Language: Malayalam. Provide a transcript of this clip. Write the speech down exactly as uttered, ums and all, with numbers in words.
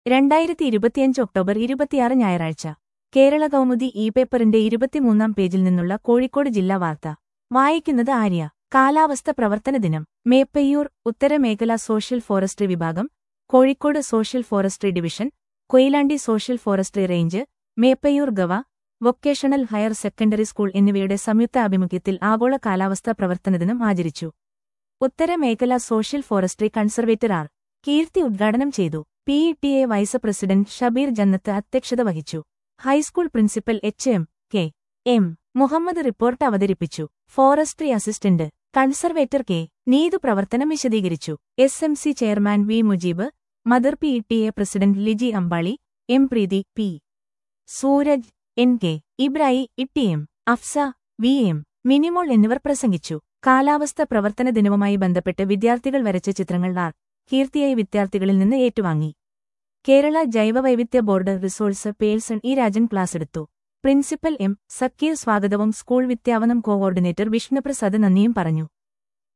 രണ്ടായിരത്തി ഇരുപത്തിയഞ്ച് ഒക്ടോബർ ഇരുപത്തിയാറ് ഞായറാഴ്ച കേരള കൗമുദി ഇ പേപ്പറിന്റെ ഇരുപത്തിമൂന്നാം പേജിൽ നിന്നുള്ള കോഴിക്കോട് ജില്ലാ വാർത്ത വായിക്കുന്നത് ആര്യ. കാലാവസ്ഥ പ്രവർത്തന ദിനം. മേപ്പയ്യൂർ ഉത്തരമേഖല സോഷ്യൽ ഫോറസ്ട്രി വിഭാഗം, Kozhikode social forestry division, Koyilandy social forestry range, Meppayur ഗവ. വൊക്കേഷണൽ ഹയർ സെക്കൻഡറി സ്കൂൾ എന്നിവയുടെ സംയുക്ത ആഭിമുഖ്യത്തിൽ ആഗോള കാലാവസ്ഥാ പ്രവർത്തന ദിനം ആചരിച്ചു. ഉത്തരമേഖല social forestry conservator R. Keerthi ഉദ്ഘാടനം ചെയ്തു. P E T A vice president Shabeer Jannath അധ്യക്ഷത വഹിച്ചു. High school principal H M K M Muhammad report അവതരിപ്പിച്ചു. Forestry assistant conservator K Neethu പ്രവർത്തനം വിശദീകരിച്ചു. S M C chairman V Mujeeb, mother P E T A president Liji Ambali, M Preethi, P Sooraj, N K Ibrai, ഇട്ടി M Afsa, V M Minimol എന്നിവർ പ്രസംഗിച്ചു. കാലാവസ്ഥ പ്രവർത്തന ദിനവുമായി ബന്ധപ്പെട്ട് വിദ്യാർത്ഥികൾ വരച്ച ചിത്രങ്ങൾ ആർ. കീർത്തിയായി വിദ്യാർത്ഥികളിൽ നിന്ന് ഏറ്റുവാങ്ങി. കേരള ജൈവവൈവിധ്യ board resource person E Rajan ക്ലാസെടുത്തു. പ്രിൻസിപ്പൽ എം സക്കീർ സ്വാഗതവും സ്കൂൾ വിദ്യാവനം കോഓർഡിനേറ്റർ വിഷ്ണുപ്രസാദ് നന്ദിയും പറഞ്ഞു.